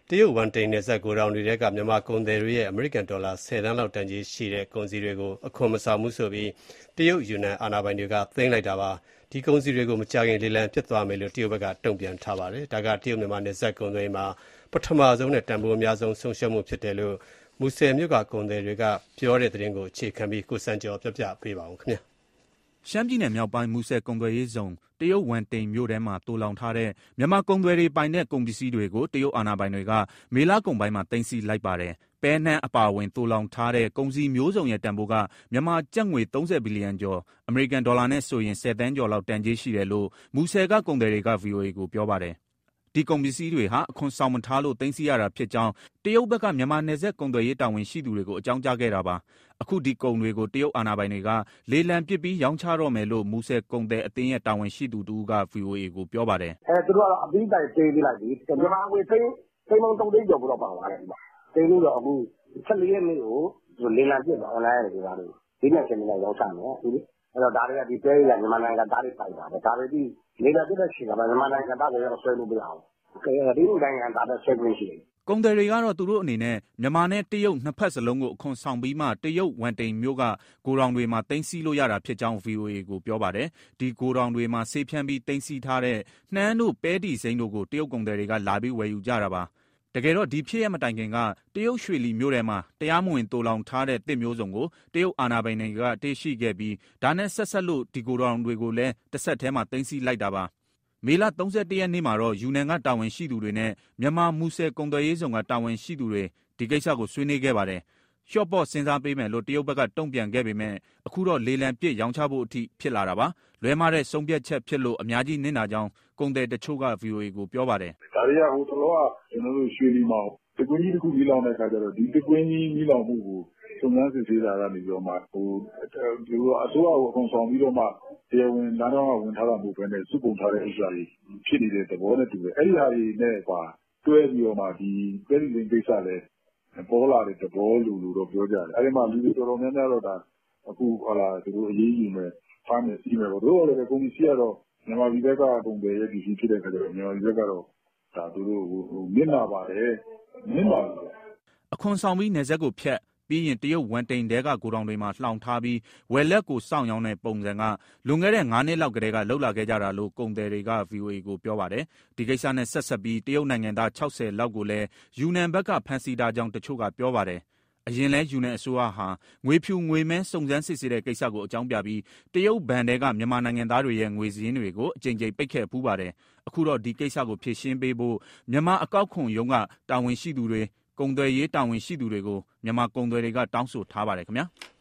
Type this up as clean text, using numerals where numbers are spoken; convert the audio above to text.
တရုတ်ဝမ်တိန်နယ်စပ်ဂိုဒေါင်တွေထဲကမြန်မာကုန်သည်တွေရဲ့အမေရိကန်ဒေါ်လာ10 သန်းလောက်တန်ကြေးရှိတဲ့ကုန်စည်တွေကိုအခွန်မဆောင်ဘူးဆိုပြီးတရုတ်ယူနန်အာဏာပိုင်တွေကသိမ်းလိုက်တာပါ။ဒီကုန်စည်တွေကိုမကြာခင်လေလံပစ်သွားမယ်လို့တရုတ်ဘက်ကတုံ့ပြန်ထားပါတယ်။ဒါကတရုတ်မြန်မာနယ်စပ်ကုန်သွယ်ရေးမှာပထမဆုံးနဲ့တန်ဖိုးအများဆုံးဆုံးရှုံးမှုဖြစ်တယ်လို့မူဆယ်မြို့ကကုန်သည်တွေကပြောတဲ့သတင်းကိုအခြေခံပြီးကိုစံကျော်ပြောပြပေးပါဦးခင်ဗျာ။ရှမ်းပြည်နယ်မြောက်ပိုင်းမူဆယ်ကုန်သွယ်ရေးဇုံတရုတ်ဝမ်တိန်မြို့ထဲမှာသိုလှောင်ထားတဲ့မြန်မာကုန်သည်တွေပိုင်တဲ့ကုန်ပစ္စည်းတွေကိုတရုတ်အာဏာပိုင်တွေကမေလကုန်ပိုင်းမှာသိမ်းဆည်းလိုက်ပါတယ်။ပဲနှမ်းအပါအဝင်သိုလှောင်ထားတဲ့ကုန်စည်မျိုးစုံရဲ့တန်ဖိုးကမြန်မာကျပ်ငွေ30ဘီလီယံကျော်အမေရိကန်ဒေါ်လာနဲ့ဆိုရင်10 သန်းကျော်လောက်တန်ကြေးရှိတယ်လို့မူဆယ်ကကုန်သည်တွေက VOA ကိုပြောပါတယ်။ဒီကုန်ပစ္စည်းတွေဟာအခွန်ဆောင်မထားလို့သိမ်းဆည်းရတာဖြစ်ကြောင်းတရုတ်ဘက်ကမြန်မာနယ်စပ်ကုန်သွယ်ရေးတာဝန်ရှိသူတွေကိုအကြောင်းကြားခဲ့တာပါ။အခုဒီကုန်တွေကိုတရုတ်အာဏာပိုင်တွေကလေလံပစ်ပြီးရောင်းချတော့မယ်လို့မူဆယ်ကုန်သည်အသင်းရဲ့တာဝန်ရှိသူတဦးက VOA ကိုပြောပါတယ်။သူတို့ကတော့အပြီးတိုင်ပေးပြီးလိုက်ပြီ။မြန်မာငွေသိန်းပေါင်း3သိန်းကျော်တော့ပါသွားတယ်ဒီမှာ။သိန်းလို့အခု14ရက်နေ့ကိုလေလံပစ်တော့ online တွေပါလို့ဒီနေ့ချင်းလည်းရောင်းချမယ်။အဲ့တော့ဒါတွေကဒီပဲရမြန်မာနိုင်ငံသားတွေပိုင်တာပဲဒါတွေဒီလေလံပစ်တဲ့ချိန်ကမြန်မာနိုင်ငံသားတွေရောဆွဲလို့မရအောင်။ဒီနိုင်ငံသားတွေဆွဲခွင့်ရှိတယ်။ကုန်သည်တွေကတော့သူတို့အနေနဲ့မြန်မာနဲ့တရုတ်နှစ်ဖက်စလုံးကိုအခွန်ဆောင်ပြီးမှတရုတ်ဝမ်တိန်မြို့ကဂိုဒေါင်တွေမှာသိမ်းဆည်းလို့ရတာဖြစ်ကြောင်း VOA ကိုပြောပါတယ်။ဒီဂိုဒေါင်တွေမှာဆေးဖြန်းပြီးသိမ်းဆည်းထားတဲ့နှမ်းတို့ပဲတီစိမ်းတို့ကိုတရုတ်ကုန်သည်တွေကလာပြီးဝယ်ယူကြတာပါ။တကယ်တော့ဒီဖြစ်ရမတိုင်ခင်ကတရုတ်ရွှေလီမြို့ထဲမှာတရားမဝင်သိုလှောင်ထားတဲ့သစ်မျိုးစုံကိုတရုတ်အာဏာပိုင်တွေကတေးရှိခဲ့ပြီးဒါနဲ့ဆက်ဆက်လို့ဒီဂိုဒေါင်တွေကိုလည်းတစ်ဆက်တည်းမှာသိမ်းဆည်းလိုက်တာပါ။မေလ31ရက်နေ့မှာတော့ယူနန်ကတာဝန်ရှိသူတွေနဲ့မြန်မာမူဆယ်ကုန်သွယ်ရေးဆောင်ကတာဝန်ရှိသူတွေဒီကိစ္စကိုဆွေးနွေးခဲ့ပါတယ်။ရှော့ပေါ့စဉ်းစားပေးမယ်လို့တရုတ်ဘက်ကတုံ့ပြန်ခဲ့ပေမဲ့အခုတော့လေလံပစ်ရောင်းချဖို့အထိဖြစ်လာတာပါ။လွဲမားတဲ့ဆုံးဖြတ်ချက်ဖြစ်လို့အများကြီးနစ်နာကြောင်းကုန်သည်တချို့က VOA ကိုပြောပါတယ်။ဒါတွေကဟိုတော့ကျွန်တော်တို့ရွှေလီမှာတကွင်းကြီးတစ်ခုမီးလောင်တဲ့အခါကျတော့ဒီတကွင်းကြီးမီးလောင်မှုကိုစုံစမ်းစစ်ဆေးတာကနေပြီးတော့မှဒီလိုအစိုးရကိုအခွန်ဆောင်ပြီးတော့မှတရားဝင်လမ်းကြောင်းကဝင်ထားတာမဟုတ်ဘဲနဲ့စုပုံထားတဲ့ဥစ္စာတွေဖြစ်နေတဲ့သဘောနဲ့တူတယ်။အဲ့ဒီဟာတွေနဲ့ပါတွဲပြီးတော့မှဒီပြည်သူ့ကိစ္စလည်းပေါ်လာတဲ့သဘောလို့တော့ပြောကြတယ်။အဲ့ဒီမှာလူတွေတော်တော်များများတော့ဒါအခုဟာလာသူတို့အရေးယူမယ်ဖမ်းမယ်စီးမယ်ပေါ့။တို့လည်းကုန်ပစ္စည်းကတော့မြန်မာပြည်ဘက်ကကုန်တယ်ရဲ့ပစ္စည်းဖြစ်တဲ့အခါကျတော့မြန်မာပြည်ဘက်ကတော့ဒါသူတို့မြင့်လာပါတယ်မြင့်လာတယ်အခွန်ဆောင်ပြီးနယ်စပ်ကိုဖြတ်ပြီးရင်တရုတ်ဝမ်တိန်တဲကဂိုဒေါင်တွေမှာလှောင်ထားပြီးဝယ်လက်ကိုစောင့်ရောင်းတဲ့ပုံစံကလွန်ခဲ့တဲ့9နှစ်လောက်ကတည်းကလှုပ်လာခဲ့ကြတာလို့ကုန်သည်တွေက VOA ကိုပြောပါတယ်ဒီကိစ္စနဲ့ဆက်ဆက်ပြီးတရုတ်နိုင်ငံသား60လောက်ကိုလည်းယူနန်ဘက်ကဖမ်းဆီးထားကြောင်းတချို့ကပြောပါတယ်အရင်လဲယူနန်အစိုးရဟာငွေဖြူငွေမဲစုံစမ်းစစ်ဆေးတဲ့ကိစ္စကိုအကြောင်းပြပြီးတရုတ်ဘဏ်တွေကမြန်မာနိုင်ငံသားတွေရဲ့ငွေစည်းတွေကိုအကြိမ်ကြိမ်ပိတ်ခဲ့ပူးပါတယ်အခုတော့ဒီကိစ္စကိုဖြေရှင်းပေးဖို့မြန်မာအကောက်ခွန်ရုံးကတာဝန်ရှိသူတွေကုန်သွယ်ရေးတာဝန်ရှိသူတွေကိုမြန်မာကုန်သွယ်တွေကတောင်းဆိုထားပါတယ်ခင်ဗျာ